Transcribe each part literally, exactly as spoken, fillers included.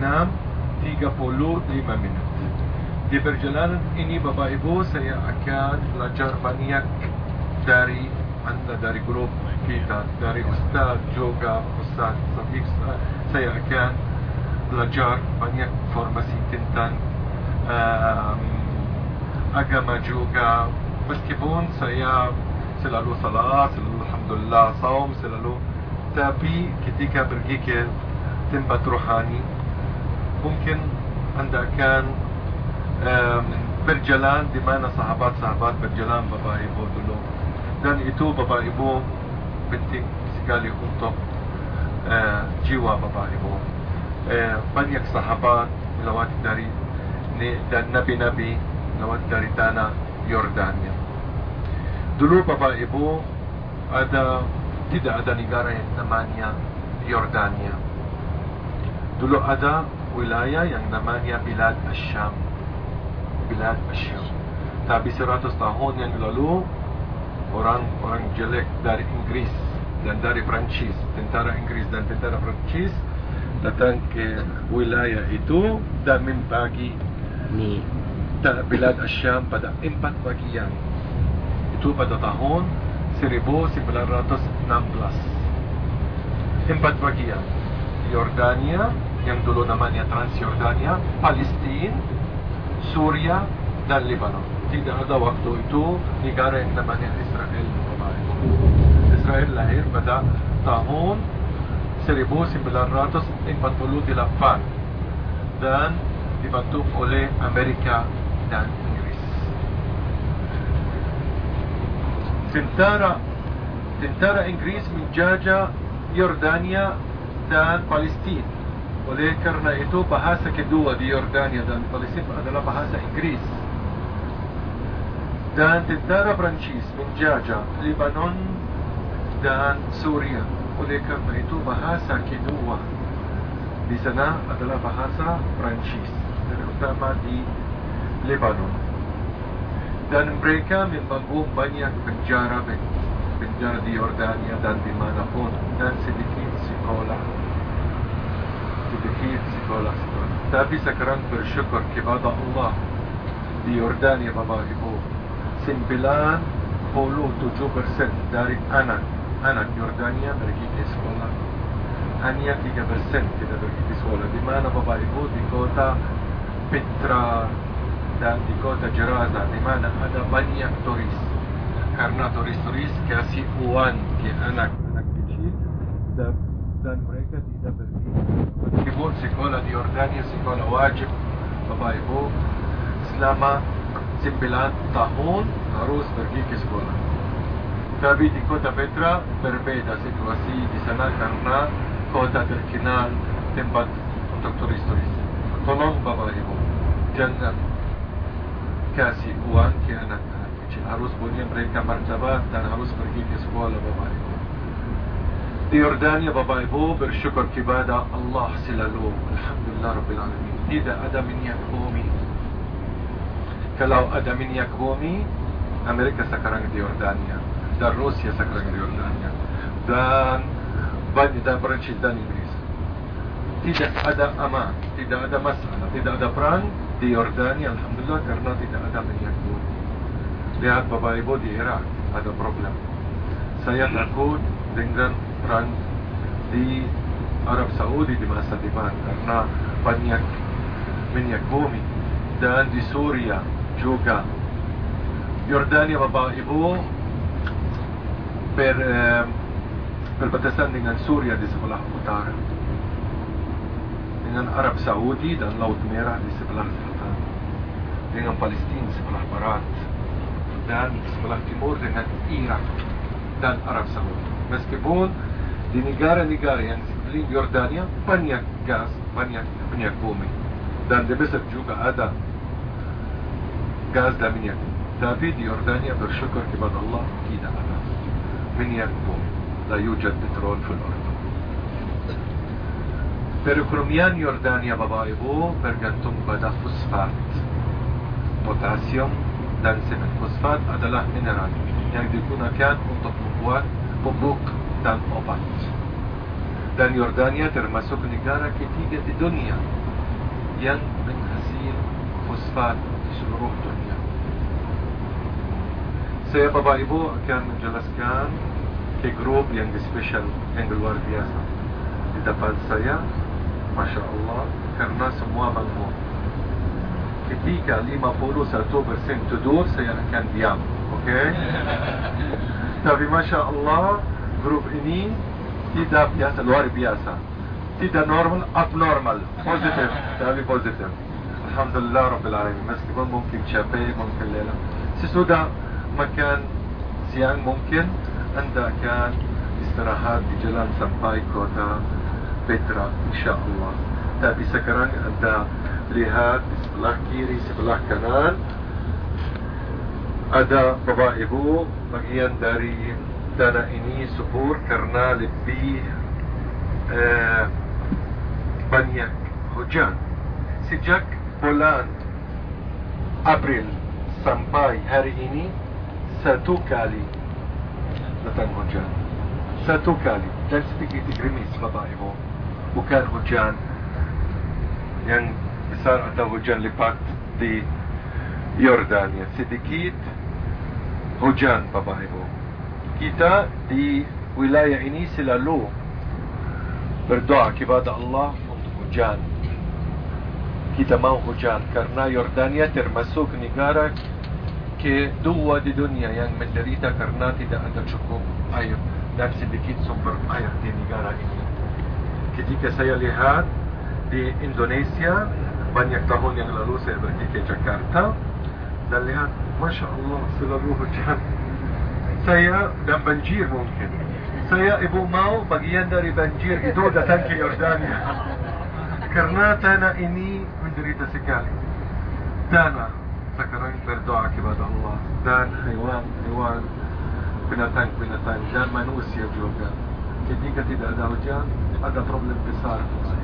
enam tiga puluh lima minit. Di perjalanan ini Bapak Ibu, saya akan belajar banyak dari anda, dari grup kita, dari Ustaz juga, Ustaz Sadiq. Saya akan belajar banyak informasi tentang um, agama juga. Meskipun saya selalu salat, selalu alhamdulillah, saum selalu, tapi ketika pergi ke tempat rohani, mungkin anda akan um, berjalan di mana sahabat-sahabat berjalan Bapak Ibu dulu. Dan itu Bapak Ibu penting sekali untuk uh, jiwa Bapak Ibu. Uh, banyak sahabat melewati dari dan nabi-nabi melewati dari tanah Yordania. Dulu Bapak Ibu ada tidak ada negara yang namanya Yordania. Dulu ada wilayah yang namanya Bilad Asyam. Bilad Asyam. Tapi seratus tahun yang lalu orang-orang jelek dari Inggris dan dari Perancis, tentara Inggris dan tentara Perancis datang ke wilayah itu dan membagi ni Bilad Asyam pada empat bagian. Itu pada tahun seribu sembilan ratus enam belas. Empat bagian. Yordania yang dulu namanya Transjordania, Palestina, Suria dan Lebanon. Tidak ada waktu itu negara yang namanya Israel. Israel lahir pada tahun seribu sembilan ratus empat puluh delapan dan dibantu oleh Amerika dan Inggris. Tentara tentara Inggris menjajah Yordania dan Palestina. Oleh karena itu bahasa kedua di Yordania dan Palestina adalah bahasa Inggris. Dan tentara Perancis menjajah Lebanon dan Suria. Oleh karena itu bahasa kedua di sana adalah bahasa Perancis, terutama di Lebanon. Dan mereka membangun banyak penjara penjara di Yordania dan dimanapun, dan sedikit sekolah sedikit sekolah sekolah. Tapi sekarang bersyukur kepada Allah di Yordania Bapak Ibu, sembilan puluh tujuh persen dari anak anak Yordania pergi ke sekolah. Hanya tiga persen tidak pergi ke sekolah. Di mana Bapak Ibu? Di kota Petra dan di kota Jeraza, di mana ada banyak turis. Karena turis-turis kasih uang ke anak-anak kecil dan, dan mereka tidak pergi. Meskipun sekolah di Yordania sekolah wajib Bapak Ibu, selama sembilan tahun harus pergi ke sekolah. Tapi di kota Petra berbeda situasi di sana karena kota terkenal tempat untuk turis-turis. Tolong Bapak Ibu, jangan kasih uang ke anak-anak kecil. Harus punya mereka martabat dan harus pergi ke sekolah Bapak Ibu. Di Yordania Bapak Ibu bersyukur kepada Allah selalu. Alhamdulillah Rabbil Alamin. Tidak ada minyak bumi. Kalau ada minyak bumi, Amerika sekarang di Yordania, dan Rusia sekarang di Yordania, dan banyak dan Perancis dan Inggris. Tidak ada aman, tidak ada masalah, tidak ada perang di Yordania, alhamdulillah, karena tidak ada minyak bumi. Lihat Bapak Ibu di Irak ada problem. Saya takut dengan perang di Arab Saudi di masa depan karena banyak minyak bumi, dan di Suria juga. Yordania Bapak Ibu ber, eh, berbatasan dengan Suria di sebelah utara, dengan Arab Saudi dan Laut Merah di sebelah selatan, dengan Palestina sebelah barat, dan sebelah timur dengan Irak dan Arab Saudi. Meskipun di negara-negara yang sekeliling Yordania banyak gas, banyak minyak bumi, dan di Mesir juga ada gas dan minyak, tapi di Yordania bersyukur kepada Allah tidak ada minyak bumi. La yujad petrol fil ard. Perekonomian Yordania Bapak Ibu bergantung pada fosfat, potasium dan semen. Fosfat adalah mineral yang digunakan untuk membuat pupuk dan obat. Dan Yordania termasuk negara ketiga di dunia yang menghasil fosfat di seluruh dunia. Saya Bapak Ibu akan menjelaskan ke grup yang spesial, yang luar biasa di depan saya, Masya Allah, karena semua bangun. Ketika lima puluh satu persen tidur, saya akan diam, okey? Tapi Masya Allah, grup ini tidak biasa, luar biasa. Tidak normal, abnormal, positif, tapi positif. Alhamdulillah Rabbil Alamin. Meskipun mungkin capek, mungkin lelah, sesudah makan siang mungkin anda akan istirahat di jalan sampai kota Petra, insyaAllah. Tapi sekarang anda lihat di sebelah kiri, sebelah kanan, ada Bapak Ibu bagian dari tanah ini subur karena lebih eh, banyak hujan. Sejak bulan April sampai hari ini satu kali datang hujan, satu kali, dan sedikit gerimis Bapak Ibu, bukan hujan yang besar atau hujan lebat di Yordania. Sedikit hujan Bapak Ibu. Kita di wilayah ini selalu berdoa kepada Allah untuk hujan. Kita mau hujan karena Yordania termasuk negara kedua di dunia yang menderita karena tidak ada cukup air dan sedikit sumber air di negara ini. Ketika saya lihat di Indonesia banyak tahun yang lalu, saya pergi ke Jakarta dan lihat, Masya Allah, selalu hujan. Saya dan banjir mungkin. Saya ibu mau bagian dari banjir itu datang ke Yordania karena tanah ini menderita sekali. Tanah sekarang berdoa kepada Allah, dan hewan-hewan, binatang-binatang, dan manusia juga. Ketika tidak ada hujan, ada problem besar.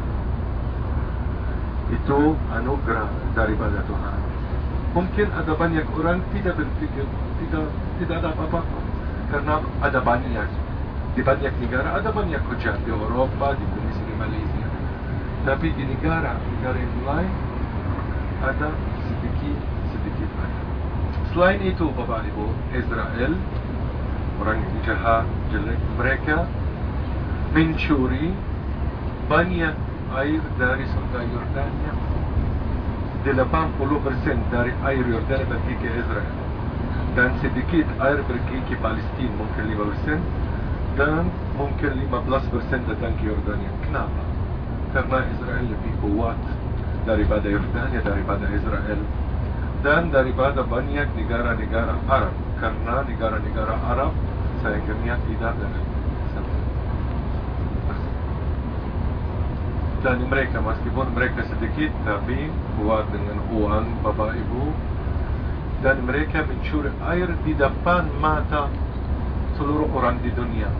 Itu anugerah daripada Tuhan. Mungkin ada banyak orang tidak berpikir, tidak tidak ada apa-apa, karena ada banyak di banyak negara ada banyak hujan, di Eropa, di Indonesia, di Malaysia. Tapi di negara-negara yang lain ada sedikit sedikit air. Selain itu Bapak Ibu, Israel, orang yang jahat, jelek, mereka mencuri banyak air dari surga Yordania. delapan puluh persen dari air Yordania pergi ke Israel, dan sedikit air pergi ke Palestin, mungkin lima persen, dan mungkin lima belas persen datang ke Yordania. Kenapa? Karena Israel lebih kuat daripada Yordania, daripada Israel, dan daripada banyak negara-negara Arab. Karena negara-negara Arab sayangnya tidak ada, dan mereka meskipun mereka sedikit tapi kuat dengan uang Bapak Ibu, dan mereka mencuri air di depan mata seluruh orang di dunia.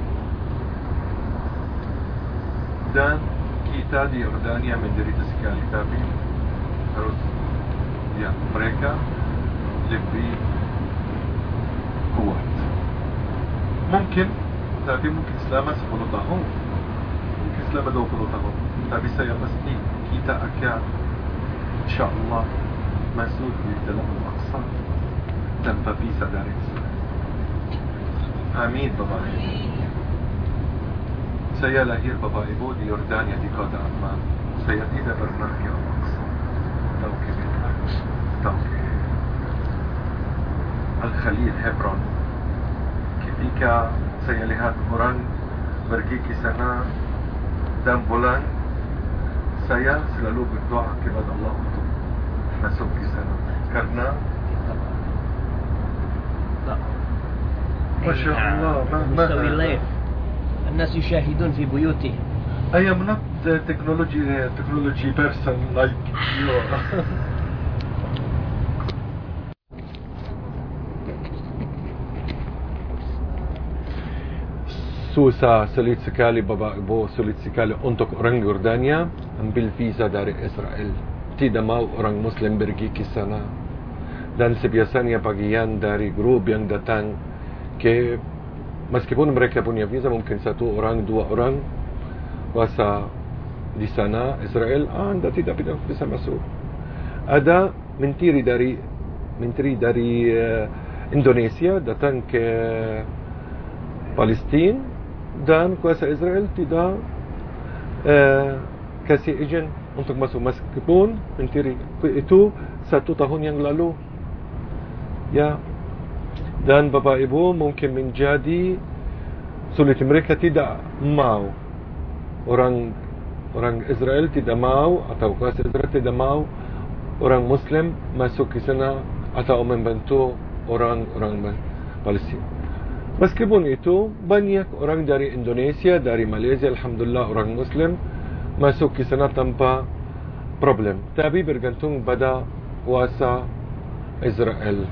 Dan kita di Yordania menderita sekali, tapi harus ya, mereka lebih kuat. Mungkin, tapi mungkin selama sepuluh tahun, mungkin selama dua puluh tahun. Tapi saya pasti kita akan insyaAllah masuk di dalam Al-Aqsa tanpa pisah dari Israel. Amin Bapak Ibu. Saya lahir Bapak Ibu di Yordania, di kota Amman. Saya tidak pernah ke Al-Aqsa, tahu ke tahu ke Al-Khalil, Hebron. Ketika saya lihat orang pergi ke sana dan pulang, saya selalu berdoa kepada Allah untuk masuk ke sana. Karena Masya Allah, مستوي الليل الناس يشاهدون في بيوتهم. I am not the technology uh, technology person like you. Susah, sulit sekali Bapak Ibu, sulit sekali untuk orang Yordania ambil visa dari Israel. Tidak mau orang Muslim pergi ke sana. Dan sebiasanya bagian dari grup yang datang ke, meskipun mereka punya visa, mungkin satu orang, dua orang, bahasa di sana Israel, ah, anda tidak bisa masuk. Ada menteri dari menteri dari uh, Indonesia datang ke Palestin dan kuasa Israel tidak uh, kasih izin untuk masuk, meskipun menteri itu satu tahun yang lalu. Ya, dan Bapak Ibu mungkin menjadi sulit, mereka tidak mau, orang orang Israel tidak mau, atau kuasa Israel tidak mau orang Muslim masuk ke sana atau membantu orang-orang Palestin. Meskipun itu banyak orang dari Indonesia, dari Malaysia, alhamdulillah orang Muslim masuk ke sana tanpa problem, tapi bergantung pada kuasa Israel.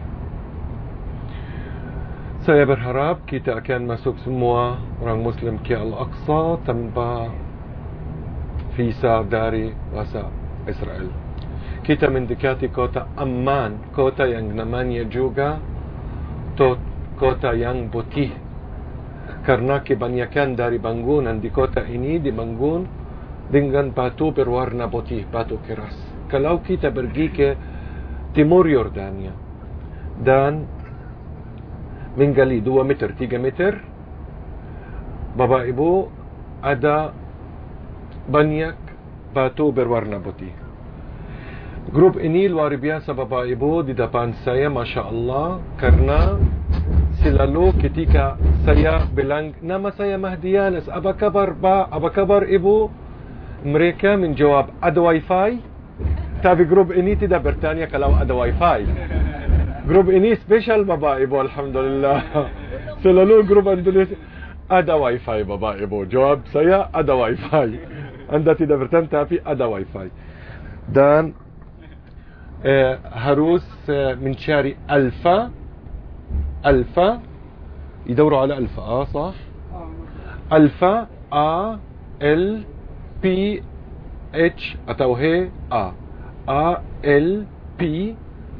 Saya berharap kita akan masuk semua orang Muslim ke Al-Aqsa tanpa visa dari kuasa Israel. Kita mendekati kota Amman, kota yang namanya juga kota yang putih, karena kebanyakan dari bangunan di kota ini dibangun dengan batu berwarna putih, batu keras. Kalau kita pergi ke timur Yordania dan menggali dua meter, tiga meter, Bapak Ibu, ada banyak batu berwarna putih. Grup ini luar biasa Bapak Ibu di depan saya, Masya Allah, karena selalu ketika saya bilang nama saya Mahdi Yanes, apa kabar Pak, apa kabar Ibu, mereka menjawab ada wifi. Tapi grup ini tidak bertanya kalau ada wifi. Grup ini spesial Bapak Ibu, alhamdulillah. Selalu grup Indonesia ada wifi Bapak Ibu. Jawab saya ada wifi. Anda tidak bertanya tapi ada wifi. Dan eh, harus eh, mencari alfa. Alfa يدوروا على alfa, ah, صح? alfa A L P H atau he A A L P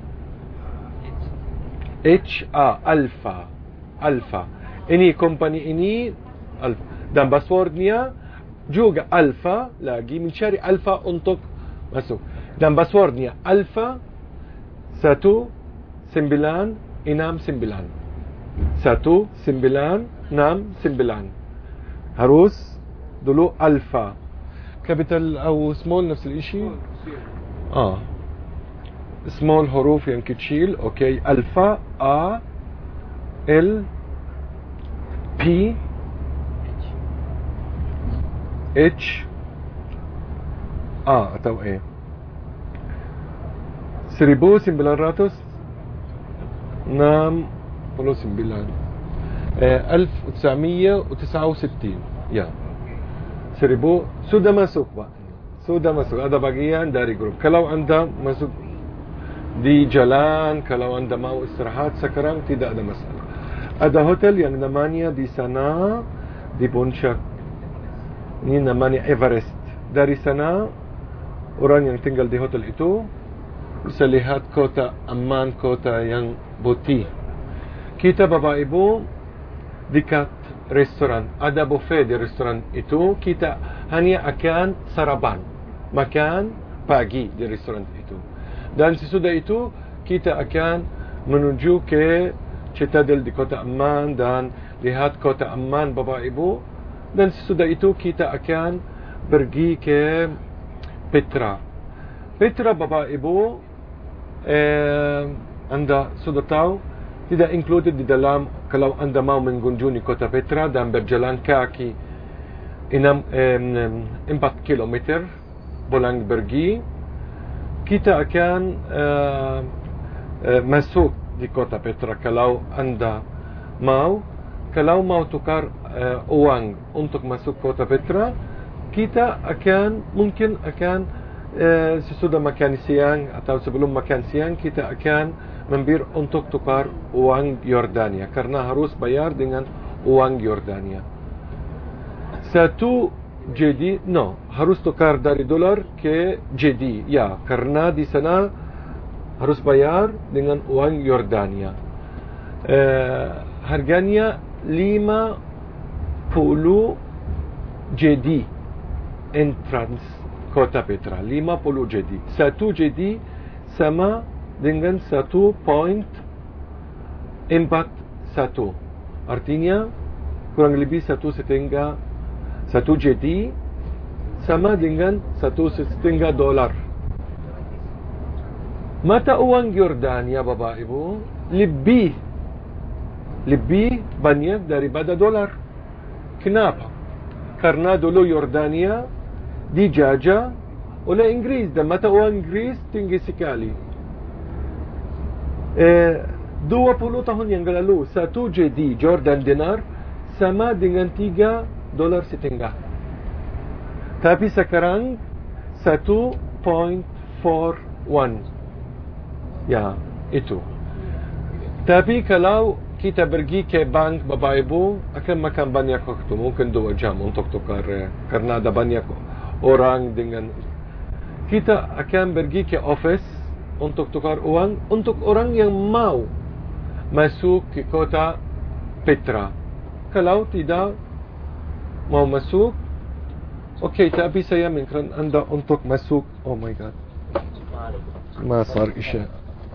H A alfa alfa. Ini company ini alfa, dan passwordnya juga alfa. Lagi mencari alfa untuk masuk, dan passwordnya alfa satu sembilan enam sembilan satu sembilan enam sembilan. harus dulu alfa capital او small نفس الاشي. اه small حروف yang kecil. اوكي alfa A L P H A atau A seribu sembilan ratus enam puluh sembilan ألف وتسعمية وتسعة وستين. ya seribu sudah masuk Pak, sudah masuk. Ada bagian dari grup. Kalau anda masuk di jalan, kalau anda mau istirahat sekarang tidak ada masalah. Ada hotel yang namanya di sana di Puncak, ini namanya Everest. Dari sana orang yang tinggal di hotel itu bisa lihat kota Amman, kota yang putih. Kita Bapak Ibu dekat restoran, ada buffet di restoran itu. Kita hanya akan sarapan, makan pagi di restoran itu, dan sesudah itu kita akan menuju ke Citadel di kota Amman dan lihat kota Amman Bapak Ibu. Dan sesudah itu kita akan pergi ke Petra. Petra Bapak Ibu, eh, anda sudah tahu tidak included di dalam. Kalau anda mau mengunjungi kota Petra dan berjalan kaki empat kilometer pulang pergi, kita akan uh, uh, masuk di kota Petra. Kalau anda mau, kalau mau tukar uh, uang untuk masuk kota Petra, kita akan mungkin akan uh, sesudah makan siang atau sebelum makan siang kita akan membir untuk tukar uang Yordania, karena harus bayar dengan uang Yordania. Satu J D, no, harus tukar dari dolar ke J D, ya, karena di sana harus bayar dengan uang Yordania. Eh, harganya lima puluh J D, entrance Kota Petra, lima puluh J D. Satu J D sama dengan satu koma empat satu. Artinya kurang lebih satu setengah satu J D sama dengan satu setengah dolar. Mata uang Yordania, Bapak Ibu, lebih lebih banyak daripada dolar. Kenapa? Karena dulu Yordania dijajah oleh Inggris dan mata uang Inggris tinggi sekali. Eh, dua puluh tahun yang lalu satu J D Jordan dinar sama dengan tiga dolar setengah. Tapi sekarang satu koma empat satu. Ya, itu. Tapi kalau kita pergi ke bank, Bapak Ibu, akan makan banyak waktu, mungkin dua jam untuk tukar, karena ada banyak orang dengan. Kita akan pergi ke office untuk tukar uang untuk orang yang mau masuk ke Kota Petra. Kalau tidak mau masuk, okey, tapi saya minta anda untuk masuk. Oh my God, masar isya.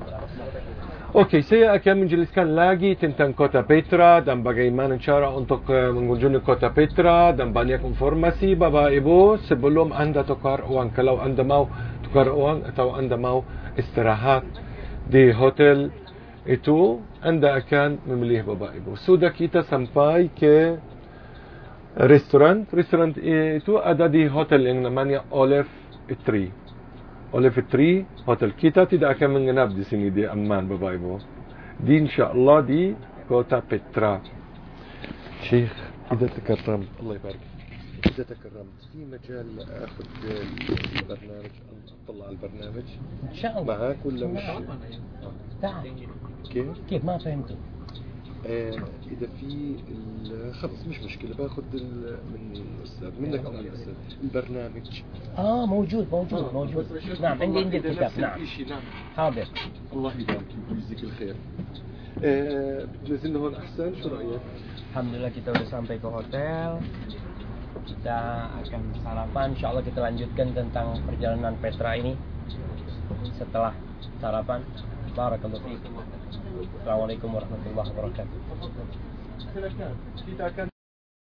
Okey, saya akan menjelaskan lagi tentang Kota Petra dan bagaimana cara untuk uh, mengunjungi Kota Petra dan banyak informasi, Bapak Ibu, sebelum anda tukar uang. Kalau anda mau tukar uang atau anda mau istirahat di hotel itu, anda akan memilih, Bapak Ibu. Sudah kita sampai ke restoran. Restoran itu ada di hotel yang namanya Olive Tree. Olive Tree hotel. Kita tidak akan menginap di sini di Amman, Bapak Ibu. Di insyaAllah di Kota Petra. Syekh, إذا تكرم الله يبارك. إذا تكرم في مجال أخذ البرنامج، أطلع على البرنامج إن شاء الله معك ولا مش؟ تعال. كيف؟ كيف ما فهمت؟ آه إذا في خلص مش مشكلة، باخذ من الأستاذ منك أو من الأستاذ البرنامج. آه موجود موجود آه موجود. نعم عندي عندي الكتاب. نعم. نعم. حاضر. الله يبارك ويجزيك الخير. آه بتنزلنا هون أحسن، شو رأيك؟ Alhamdulillah kita udah sampai ke hotel. Kita akan sarapan. InsyaAllah kita lanjutkan tentang perjalanan Petra ini setelah sarapan. Barakallahu fiikum. Assalamualaikum warahmatullahi wabarakatuh.